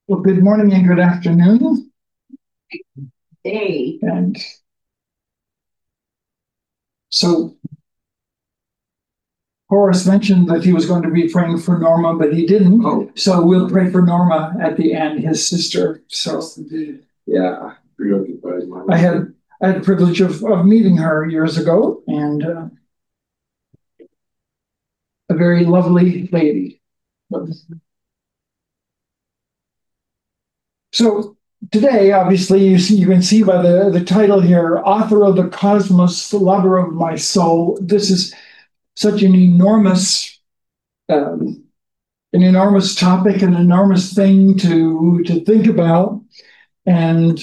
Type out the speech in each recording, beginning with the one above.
Well, good morning and good afternoon. Hey. And so Horace mentioned that he was going to be praying for Norma, but he didn't. Oh. So we'll pray for Norma at the end, his sister. So yeah, I had the privilege of meeting her years ago, and a very lovely lady. So today, obviously, you can see by the title here, author of the cosmos, lover of my soul. This is such um, an enormous topic, an enormous thing to think about, and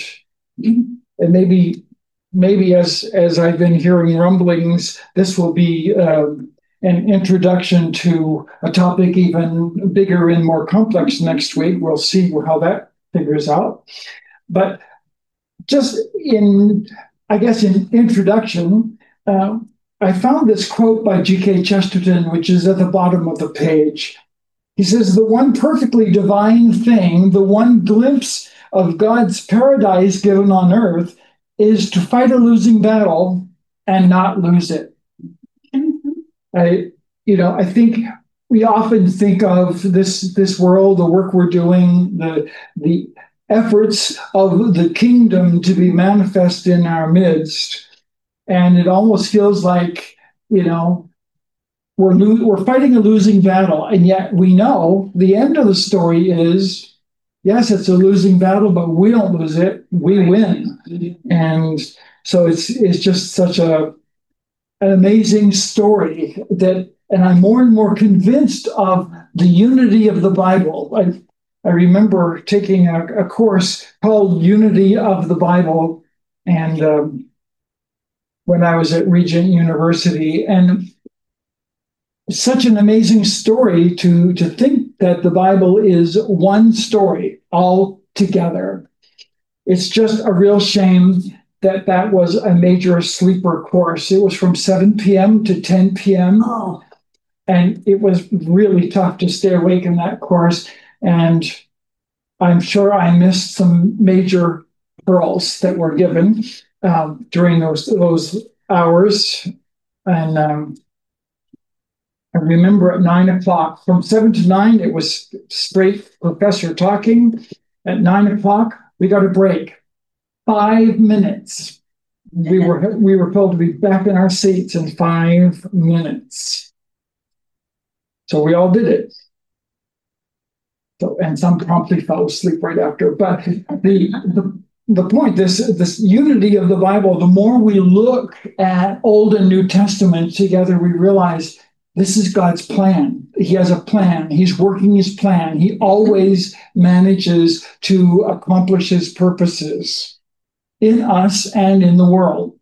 maybe as I've been hearing rumblings, this will be an introduction to a topic even bigger and more complex next week. We'll see how that figures out. But just I guess, in introduction, I found this quote by G.K. Chesterton, which is at the bottom of the page. He says, "The one perfectly divine thing, the one glimpse of God's paradise given on earth, is to fight a losing battle and not lose it." I, I think we often think of this world, the work we're doing, the efforts of the kingdom to be manifest in our midst, and it almost feels like, we're fighting a losing battle, and yet we know the end of the story is, yes, it's a losing battle, but we don't lose it; we win. And so it's just such an amazing story and I'm more and more convinced of the unity of the Bible. I remember taking a course called Unity of the Bible, and when I was at Regent University, and such an amazing story to think that the Bible is one story all together. It's just a real shame that that was a major sleeper course. It was from 7 p.m. to 10 p.m. Oh. And it was really tough to stay awake in that course. And I'm sure I missed some major pearls that were given during those hours. And I remember at 9 o'clock, from 7 to 9, it was straight professor talking. At 9 o'clock, we got a break. 5 minutes. We were told to be back in our seats in 5 minutes. So we all did it. So, and some promptly fell asleep right after. But the point, this unity of the Bible, the more we look at Old and New Testament together, we realize this is God's plan. He has a plan. He's working his plan. He always manages to accomplish his purposes in us and in the world.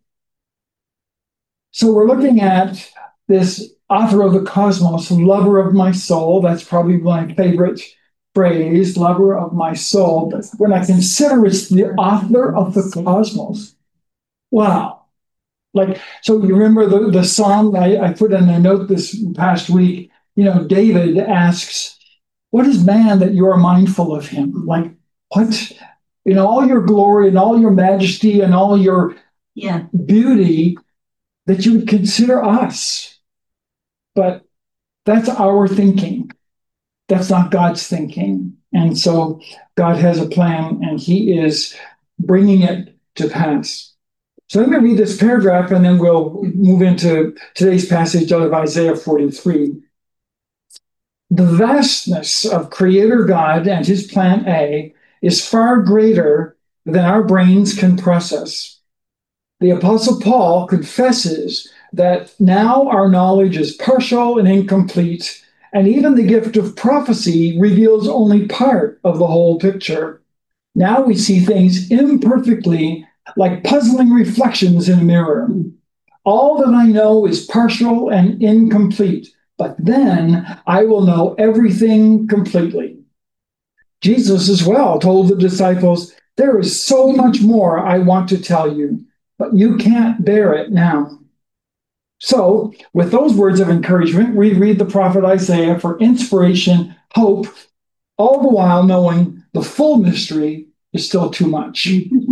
So we're looking at this author of the cosmos, lover of my soul. That's probably my favorite phrase, lover of my soul. But when I consider it's the author of the cosmos, wow. So you remember the psalm I put in a note this past week, David asks, "What is man that you are mindful of him?" Like, what? All your glory and all your majesty and all your beauty, that you would consider us. But that's our thinking. That's not God's thinking. And so God has a plan, and he is bringing it to pass. So let me read this paragraph, and then we'll move into today's passage out of Isaiah 43. The vastness of Creator God and his plan A is far greater than our brains can process. The Apostle Paul confesses that now our knowledge is partial and incomplete, and even the gift of prophecy reveals only part of the whole picture. Now we see things imperfectly, like puzzling reflections in a mirror. All that I know is partial and incomplete, but then I will know everything completely. Jesus as well told the disciples, "There is so much more I want to tell you, but you can't bear it now." So, with those words of encouragement, we read the prophet Isaiah for inspiration, hope, all the while knowing the full mystery is still too much.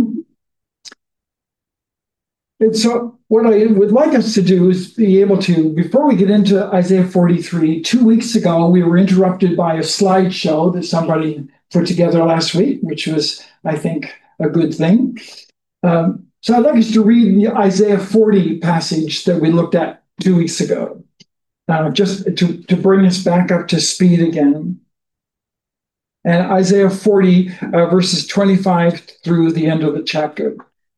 And so what I would like us to do is be able to, before we get into Isaiah 43, 2 weeks ago, we were interrupted by a slideshow that somebody put together last week, which was, I think, a good thing. So I'd like us to read the Isaiah 40 passage that we looked at 2 weeks ago, just to bring us back up to speed again. And Isaiah 40, verses 25 through the end of the chapter.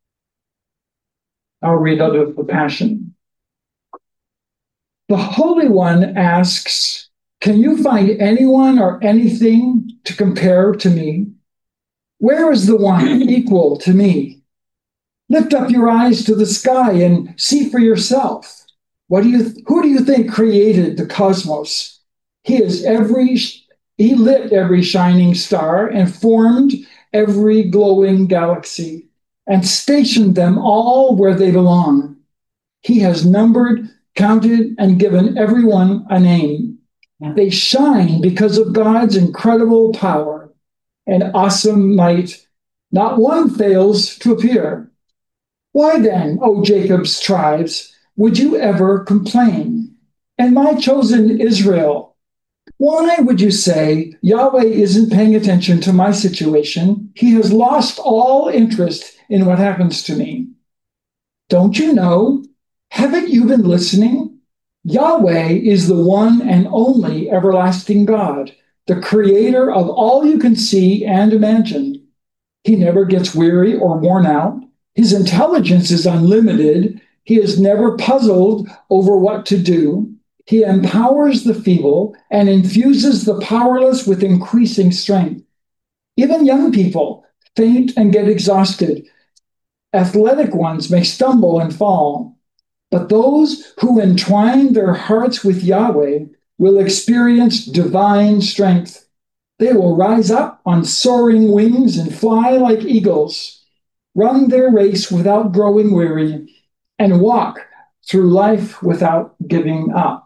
I'll read out of the Passion. The Holy One asks, "Can you find anyone or anything to compare to me? Where is the one equal to me? Lift up your eyes to the sky and see for yourself. Who do you think created the cosmos? He lit every shining star and formed every glowing galaxy and stationed them all where they belong. He has numbered, counted, and given everyone a name. They shine because of God's incredible power and awesome might. Not one fails to appear. Why then, O Jacob's tribes, would you ever complain? And my chosen Israel, why would you say, Yahweh isn't paying attention to my situation? He has lost all interest in what happens to me. Don't you know? Haven't you been listening? Yahweh is the one and only everlasting God, the creator of all you can see and imagine. He never gets weary or worn out. His intelligence is unlimited. He is never puzzled over what to do. He empowers the feeble and infuses the powerless with increasing strength. Even young people faint and get exhausted. Athletic ones may stumble and fall. But those who entwine their hearts with Yahweh will experience divine strength. They will rise up on soaring wings and fly like eagles, run their race without growing weary, and walk through life without giving up.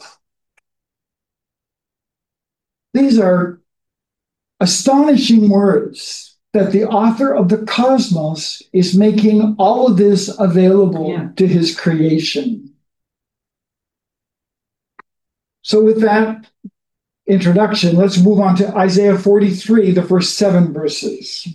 These are astonishing words that the author of the cosmos is making all of this available to his creation. So with that introduction, let's move on to Isaiah 43, the first 7 verses.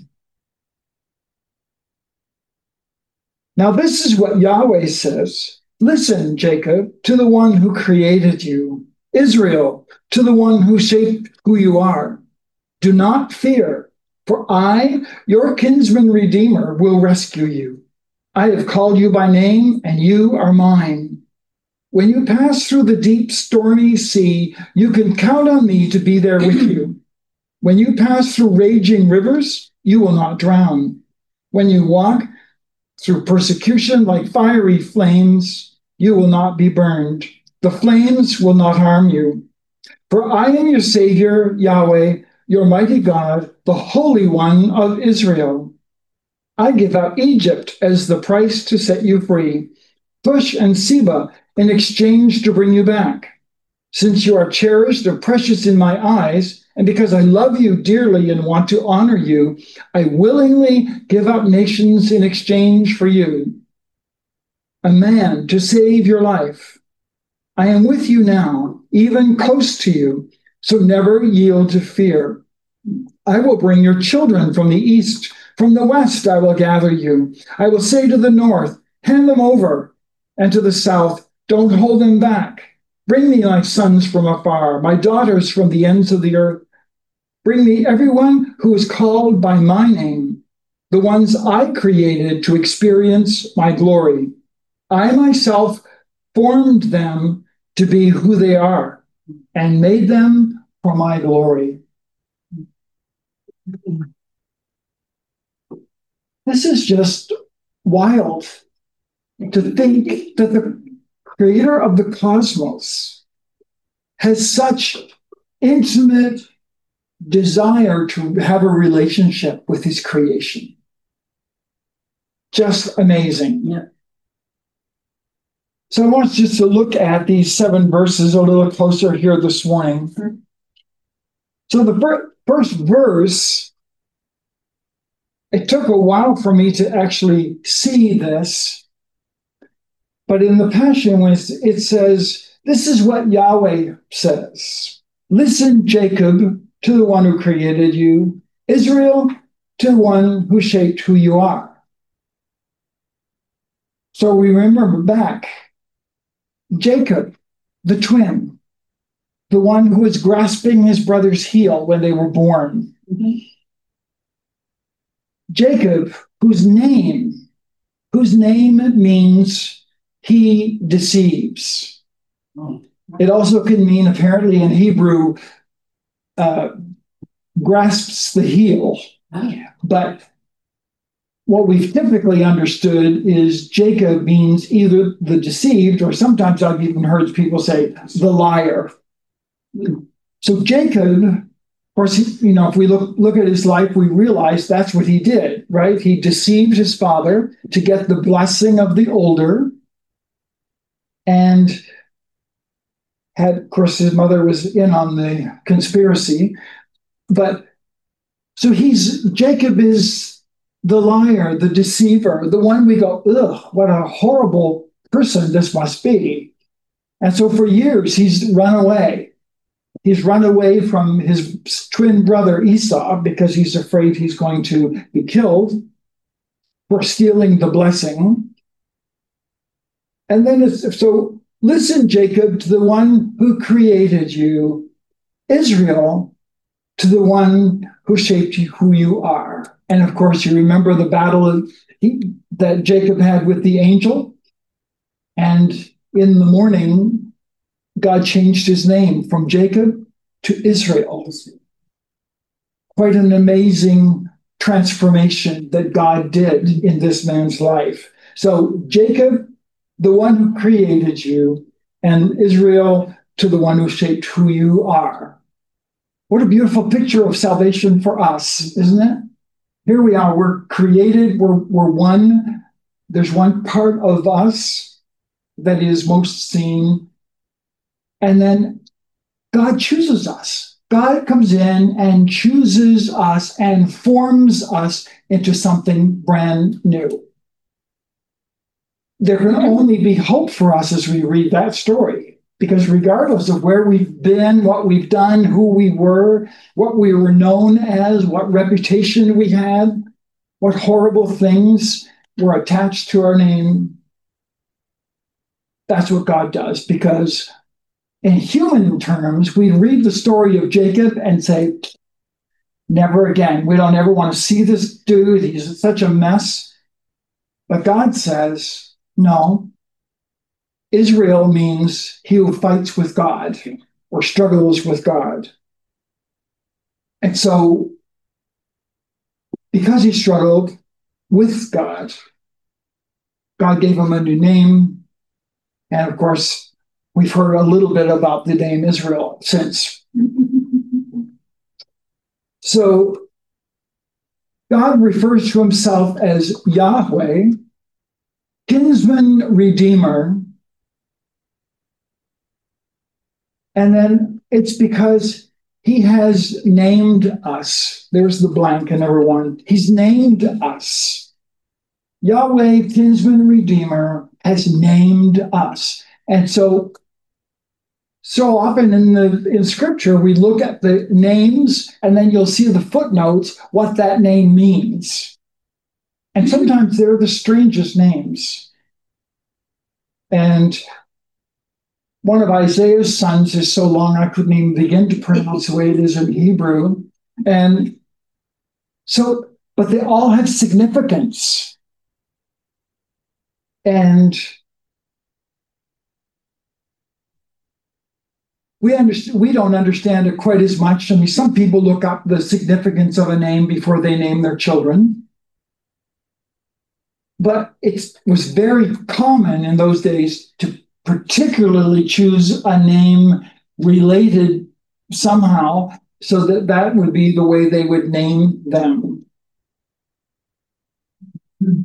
Now this is what Yahweh says. Listen, Jacob, to the one who created you. Israel, to the one who shaped who you are. Do not fear, for I, your kinsman redeemer, will rescue you. I have called you by name, and you are mine. When you pass through the deep, stormy sea, you can count on me to be there with you. When you pass through raging rivers, you will not drown. When you walk through persecution like fiery flames, you will not be burned. The flames will not harm you. For I am your Savior, Yahweh, your mighty God, the Holy One of Israel. I give out Egypt as the price to set you free, Cush and Seba in exchange to bring you back. Since you are cherished and precious in my eyes, and because I love you dearly and want to honor you, I willingly give up nations in exchange for you. A man to save your life. I am with you now, even close to you, so never yield to fear. I will bring your children from the east. From the west I will gather you. I will say to the north, hand them over, and to the south, don't hold them back. Bring me my sons from afar, my daughters from the ends of the earth. Bring me everyone who is called by my name, the ones I created to experience my glory. I myself formed them to be who they are and made them for my glory. This is just wild to think that the creator of the cosmos has such intimate desire to have a relationship with his creation. Just amazing. Yeah. So I want us just to look at these 7 verses a little closer here this morning. So first verse, it took a while for me to actually see this, but in the Passion, when it says, this is what Yahweh says. Listen, Jacob, to the one who created you, Israel, to the one who shaped who you are. So we remember back, Jacob, the twin, the one who was grasping his brother's heel when they were born. Mm-hmm. Jacob, whose name means he deceives. Oh. It also can mean, apparently in Hebrew, grasps the heel. Oh. But what we've typically understood is Jacob means either the deceived, or sometimes I've even heard people say the liar. So Jacob, of course, if we look at his life, we realize that's what he did, right? He deceived his father to get the blessing of the older, and of course, his mother was in on the conspiracy. But so Jacob is the liar, the deceiver, the one we go, ugh, what a horrible person this must be. And so for years, he's run away. He's run away from his twin brother Esau because he's afraid he's going to be killed for stealing the blessing. And then so listen, Jacob, to the one who created you, Israel, to the one who shaped you, who you are. And of course, you remember the battle that Jacob had with the angel. And in the morning, God changed his name from Jacob to Israel. Quite an amazing transformation that God did in this man's life. So Jacob, the one who created you, and Israel, to the one who shaped who you are. What a beautiful picture of salvation for us, isn't it? Here we are, we're created, we're one. There's one part of us that is most seen. And then God chooses us. God comes in and chooses us and forms us into something brand new. There can only be hope for us as we read that story, because regardless of where we've been, what we've done, who we were, what we were known as, what reputation we had, what horrible things were attached to our name, that's what God does. Because in human terms, we read the story of Jacob and say, never again. We don't ever want to see this dude. He's such a mess. But God says, no. Israel means he who fights with God or struggles with God. And so, because he struggled with God, God gave him a new name. And of course, we've heard a little bit about the name Israel since. So, God refers to himself as Yahweh, kinsman redeemer. And then it's because he has named us. There's the blank in number one. He's named us. Yahweh, kinsman redeemer, has named us. And so often in scripture, we look at the names and then you'll see the footnotes, what that name means. And sometimes they're the strangest names. And one of Isaiah's sons is so long I couldn't even begin to pronounce the way it is in Hebrew. And so, but they all have significance. And we don't understand it quite as much. I mean, some people look up the significance of a name before they name their children. But it was very common in those days to particularly choose a name related somehow so that would be the way they would name them. And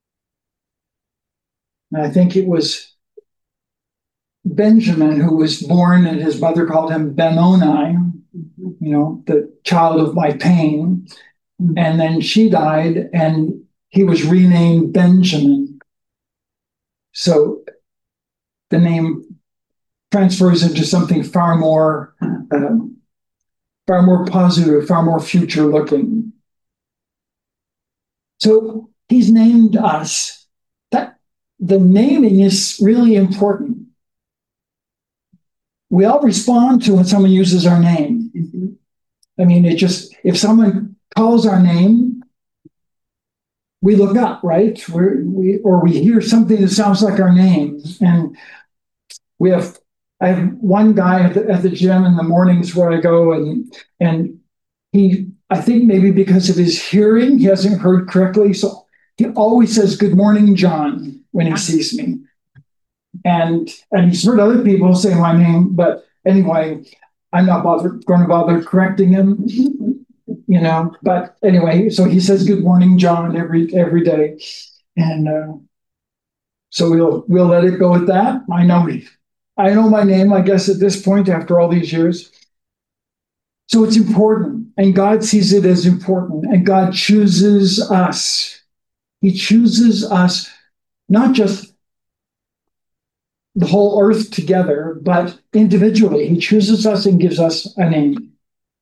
I think it was Benjamin who was born and his mother called him Benoni. the child of my pain. And then she died, and he was renamed Benjamin. So the name transfers into something far more positive, far more future looking. So he's named us. That the naming is really important. We all respond to when someone uses our name. I mean, if someone calls our name, we look up, right? We hear something that sounds like our name. And I have one guy at the gym in the mornings where I go, and I think maybe because of his hearing, he hasn't heard correctly. So he always says, "Good morning, John," when he sees me. And he's heard other people say my name, but anyway, I'm not going to bother correcting him, But anyway, so he says, "Good morning, John," every day, and so we'll let it go at that. I know my name, I guess, at this point after all these years. So it's important, and God sees it as important, and God chooses us. He chooses us, not just the whole earth together, but individually. He chooses us and gives us a name.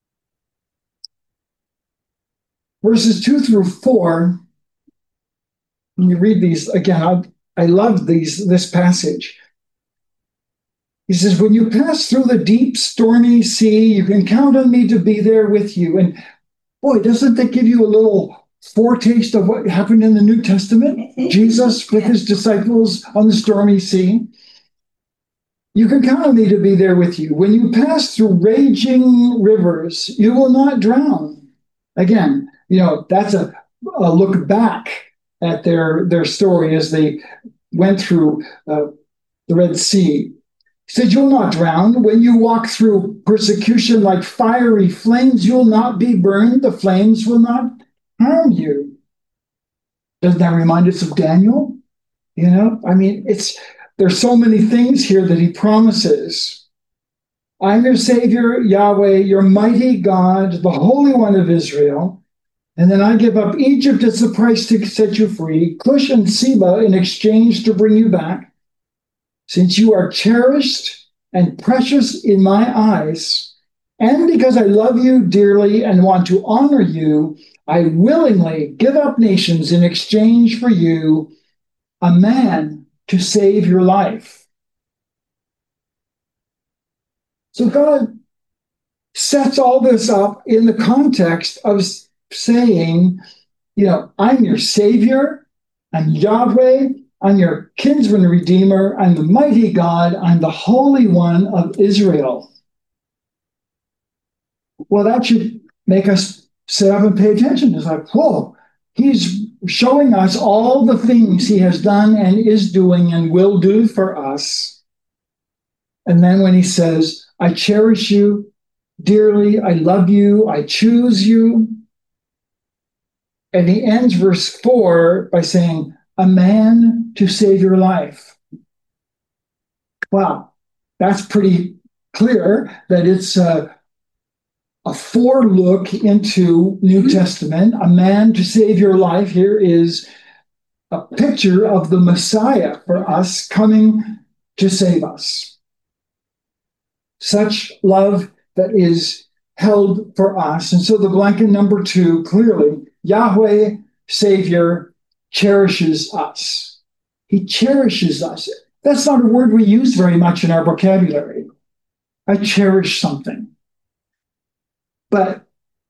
Verses 2-4, when you read these, again, I love this passage. He says, "When you pass through the deep, stormy sea, you can count on me to be there with you." And boy, doesn't that give you a little foretaste of what happened in the New Testament? Jesus with his disciples on the stormy sea. "You can count on me to be there with you. When you pass through raging rivers, you will not drown." Again, that's a look back at their story as they went through the Red Sea. He said, "You'll not drown. When you walk through persecution like fiery flames, you'll not be burned. The flames will not harm you." Doesn't that remind us of Daniel? I mean, there's so many things here that he promises. "I'm your Savior, Yahweh, your mighty God, the Holy One of Israel. And then I give up Egypt as the price to set you free, Cush and Seba in exchange to bring you back. Since you are cherished and precious in my eyes, and because I love you dearly and want to honor you, I willingly give up nations in exchange for you, a man to save your life." So God sets all this up in the context of saying, "I'm your Savior, I'm Yahweh, I'm your kinsman redeemer, I'm the mighty God, I'm the Holy One of Israel." Well, that should make us sit up and pay attention. It's like, whoa, he's showing us all the things he has done and is doing and will do for us. And then when he says, "I cherish you dearly, I love you, I choose you." And he ends verse 4 by saying, "A man to save your life." Wow, that's pretty clear that it's a forelook into New Testament. A man to save your life. Here is a picture of the Messiah for us coming to save us. Such love that is held for us. And so the blanket number 2, clearly, Yahweh, Savior, cherishes us. He cherishes us. That's not a word we use very much in our vocabulary. I cherish something. But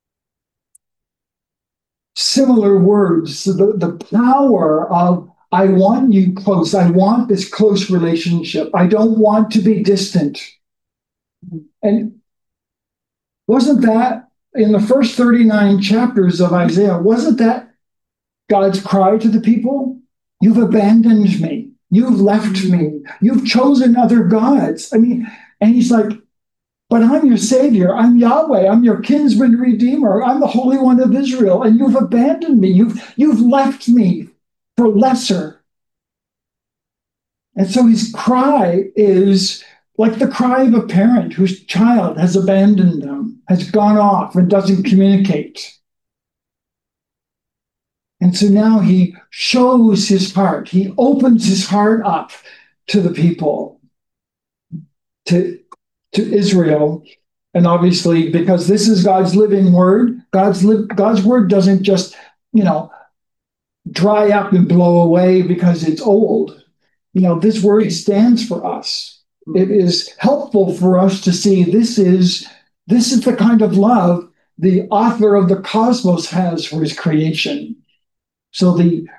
similar words, the power of, I want you close. I want this close relationship. I don't want to be distant. And wasn't that in the first 39 chapters of Isaiah, wasn't that God's cry to the people? "You've abandoned me. You've left me. You've chosen other gods." I mean, and he's like, "But I'm your Savior. I'm Yahweh. I'm your kinsman redeemer. I'm the Holy One of Israel. And you've abandoned me. You've left me for lesser." And so his cry is, like the cry of a parent whose child has abandoned them, has gone off and doesn't communicate. And so now he shows his heart. He opens his heart up to the people, to Israel. And obviously, because this is God's living word, God's word doesn't just, dry up and blow away because it's old. This word stands for us. It is helpful for us to see this is the kind of love the author of the cosmos has for his creation. So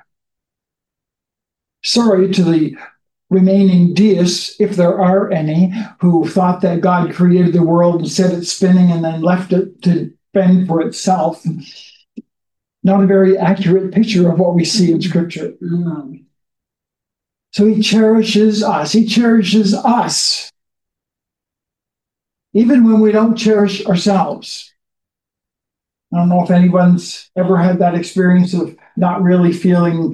to the remaining deists, if there are any, who thought that God created the world and set it spinning and then left it to fend for itself, not a very accurate picture of what we see in Scripture. So he cherishes us. He cherishes us, even when we don't cherish ourselves. I don't know if anyone's ever had that experience of not really feeling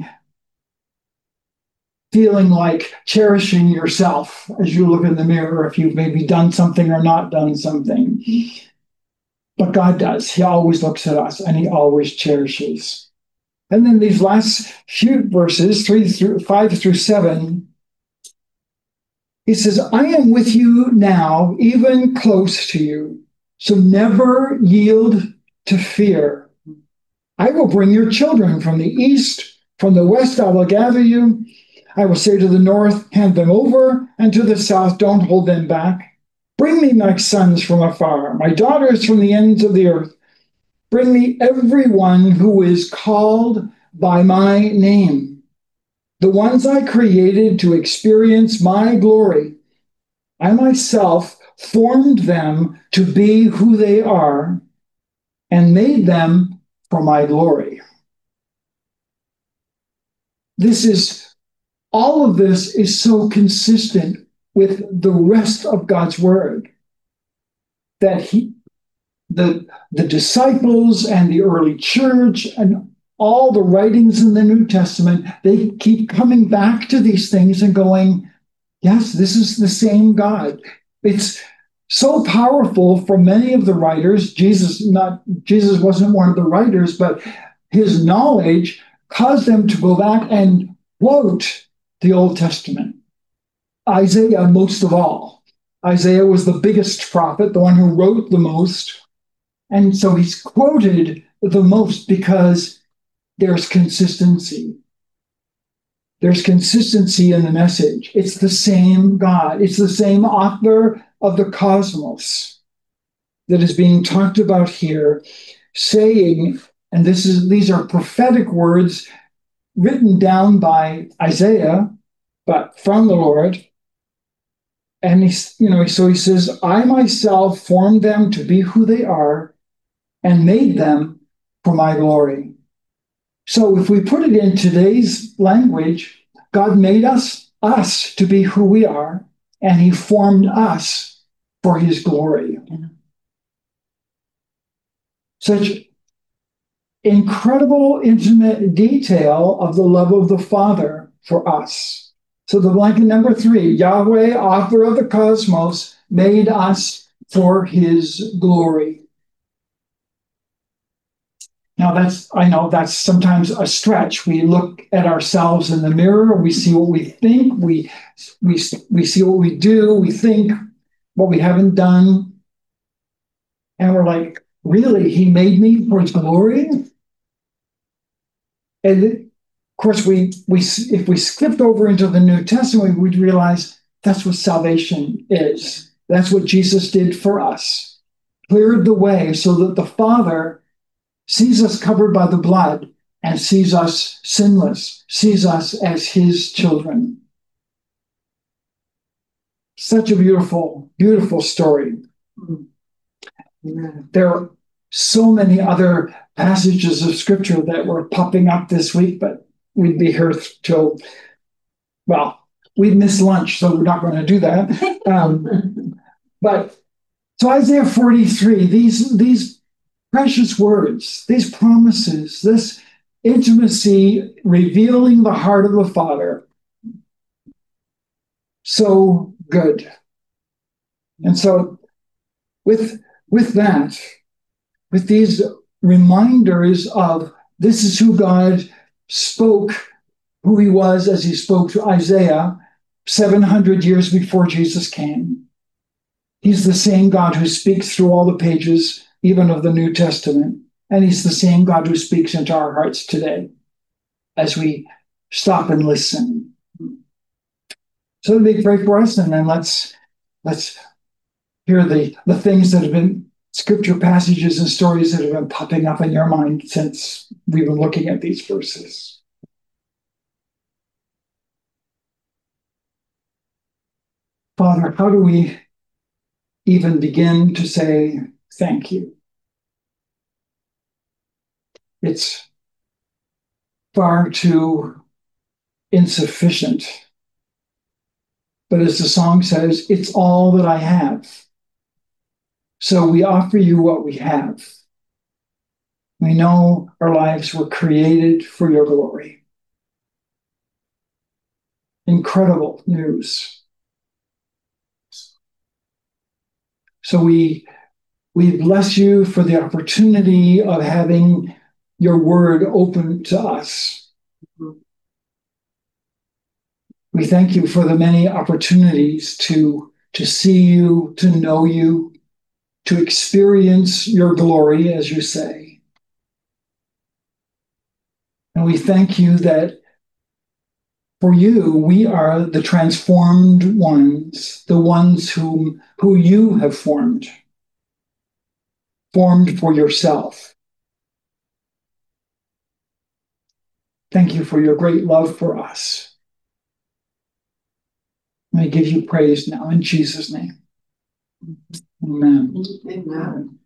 like cherishing yourself as you look in the mirror, if you've maybe done something or not done something. But God does. He always looks at us and he always cherishes. And then these last few verses, 5 through 7, he says, I am with you now, even close to you. So never yield to fear. I will bring your children from the east, from the west I will gather you. I will say to the north, hand them over, and to the south, don't hold them back. Bring me my sons from afar, my daughters from the ends of the earth. Bring me everyone who is called by my name, the ones I created to experience my glory. I myself formed them to be who they are and made them for my glory. All of this is so consistent with the rest of God's word that the disciples and the early church and all the writings in the New Testament, they keep coming back to these things and going, yes, this is the same God. It's so powerful for many of the writers. Jesus wasn't one of the writers, but his knowledge caused them to go back and quote the Old Testament. Isaiah, most of all. Isaiah was the biggest prophet, the one who wrote the most. And so he's quoted the most because there's consistency. There's consistency in the message. It's the same God. It's the same author of the cosmos that is being talked about here, saying, and these are prophetic words written down by Isaiah, but from the Lord. And so he says, I myself formed them to be who they are and made them for my glory. So if we put it in today's language, God made us to be who we are, and he formed us for his glory. Such incredible, intimate detail of the love of the Father for us. So the blanket number 3, Yahweh, author of the cosmos, made us for his glory. Now I know that's sometimes a stretch. We look at ourselves in the mirror, we see what we think, we see what we do, we think what we haven't done, and we're like, really, he made me for his glory? And of course, if we skipped over into the New Testament, we'd realize that's what salvation is. That's what Jesus did for us. Cleared the way so that the Father sees us covered by the blood and sees us sinless, sees us as his children. Such a beautiful, beautiful story. There are so many other passages of scripture that were popping up this week, but we'd be here till, we'd miss lunch, so we're not going to do that. But so Isaiah 43, these precious words, these promises, this intimacy revealing the heart of the Father. So good. And so with that, with these reminders of this is who God spoke, who he was as he spoke to Isaiah 700 years before Jesus came. He's the same God who speaks through all the pages, even of the New Testament. And he's the same God who speaks into our hearts today as we stop and listen. So let me pray for us, and then let's hear the things that have been scripture passages and stories that have been popping up in your mind since we've been looking at these verses. Father, how do we even begin to say thank you? It's far too insufficient. But as the song says, it's all that I have. So we offer you what we have. We know our lives were created for your glory. Incredible news. So we bless you for the opportunity of having your word open to us. We thank you for the many opportunities to see you, to know you, to experience your glory, as you say. And we thank you that for you, we are the transformed ones, the ones who you have formed for yourself. Thank you for your great love for us. I give you praise now in Jesus' name. Amen. Amen.